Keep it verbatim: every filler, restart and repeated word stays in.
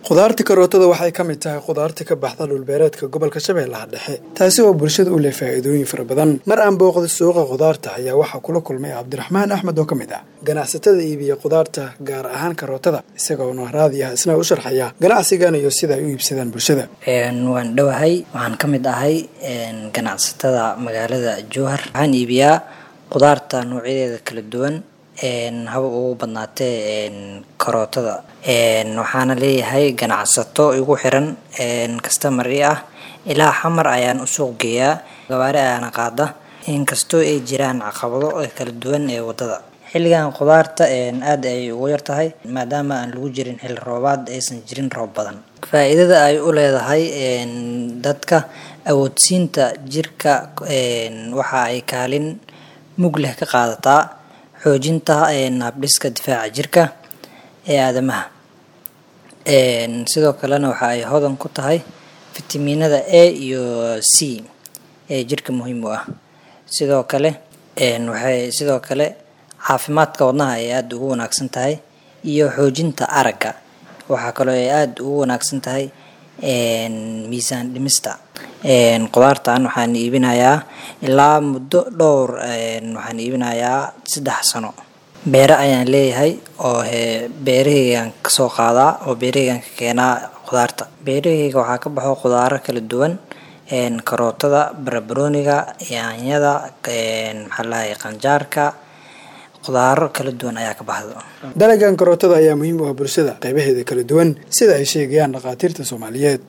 Khudaarta karootada waxay ka mid tahay khudaarta ka baxda dhul beereedka gobolka Shabeellaha Dhexe, taasi oo bulshada u leh faa'iidooyin fara badan. Mar aan booqday suuqa khudaarta ayaa waxaa kula kulmay Cabdiraxmaan Axmed oo ka mid ah ganacsatada iibiya khudaarta gaar ahaan karootada, isagoo raadi ah isna u sharxaya ganacsigan iyo sida ay u iibsadaan bulshada. Een waan dhawahay, waxaan ka mid ahay een ganacsatada magaalada Jowhar. Waxaan iibiyaa khudaarta noocyadeeda kala duwan. een haba ugu badnaatee een karootada een waxaana leeyahay ganacsato igu xiran een customer ah ilaa xamar ayaan u suuq geeyaa gawaari ayaan qaada inkastoo ay jiraan caqabado kala duwan ee wadada. Xilligan khudaarta een aad ay ugu yar tahay maadaama aan lagu jirin xilli roobaad aysan jirin roob badan. Faa'iidada ay u leedahay een dadka awoodsiinta jirka een waxa ay kaalin mug leh ka qaadataa xoojinta een habdhiska difaaca jirka ee aadamaha. een sidoo kalena waxa ay hodan ku tahay fitamiinada A iyo C ee jirka muhiim u ah. Sidoo kale een waxay sidoo kale caafimaadka wadnaha ay aad ugu wanaagsan tahay iyo xoojinta aragga. Waxa kale oo ay aad ugu wanaagsan tahay een miisaan dhimista. een khudaartan waxaan iibinayaa ilaa muddo dhowr een waxaan iibinayaa saddex sano. Beera ayaan leeyahay oo he beerahaygan ka soo qaadaa oo beerahaygan ka keenaa khudaarta. Beerahayga waxaa ka baxo khudaaro kala duwan een karootada, barbarooniga, yaanyada, een maxaa la yiraahdaa qanjaarka. Khudaaro kala duwan ayaa ka baxdo. Dalagan karootada ayaa muhiim u ah bulshada qaybaheeda kala duwan sida ay sheegayaan dhaqaatiirta Soomaaliyeed.